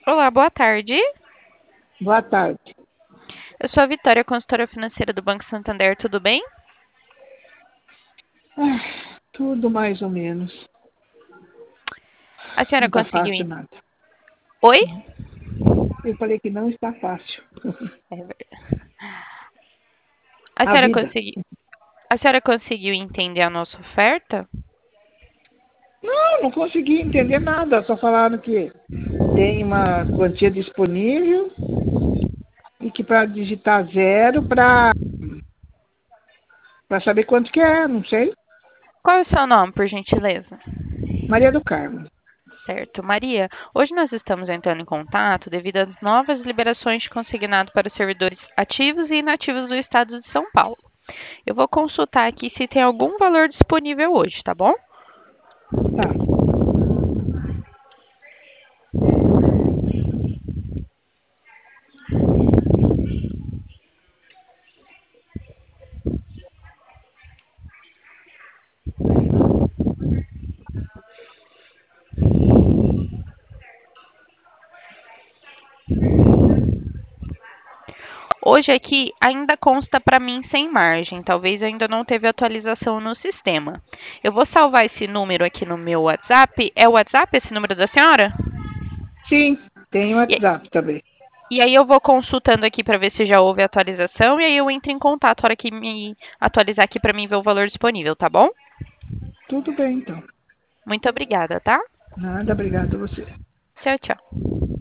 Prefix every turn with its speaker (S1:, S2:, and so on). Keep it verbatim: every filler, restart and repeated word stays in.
S1: Olá, boa tarde.
S2: Boa tarde.
S1: Eu sou a Vitória, consultora financeira do Banco Santander, tudo bem?
S2: Ah, tudo mais ou menos.
S1: A senhora
S2: Não está
S1: conseguiu.
S2: fácil
S1: en-
S2: nada.
S1: Oi?
S2: Eu falei que não está fácil.
S1: É verdade. A
S2: A
S1: senhora
S2: vida.
S1: conseguiu. A senhora conseguiu entender a nossa oferta?
S2: Não, não consegui entender nada. Só falaram que tem uma quantia disponível e que para digitar zero para para saber quanto que é, não sei.
S1: Qual é o seu nome, por gentileza?
S2: Maria do Carmo.
S1: Certo, Maria. Hoje nós estamos entrando em contato devido às novas liberações de consignado para os servidores ativos e inativos do estado de São Paulo. Eu vou consultar aqui se tem algum valor disponível hoje, tá bom?
S2: Tá.
S1: Hoje aqui ainda consta para mim sem margem, talvez ainda não teve atualização no sistema. Eu vou salvar esse número aqui no meu WhatsApp. É o WhatsApp esse número da senhora?
S2: Sim, tem o
S1: E,
S2: WhatsApp também.
S1: e aí eu vou consultando aqui para ver se já houve atualização e aí eu entro em contato na hora que me atualizar aqui para mim ver o valor disponível, tá bom?
S2: Tudo bem, então.
S1: Muito obrigada, tá?
S2: Nada, obrigado a você.
S1: Tchau, tchau.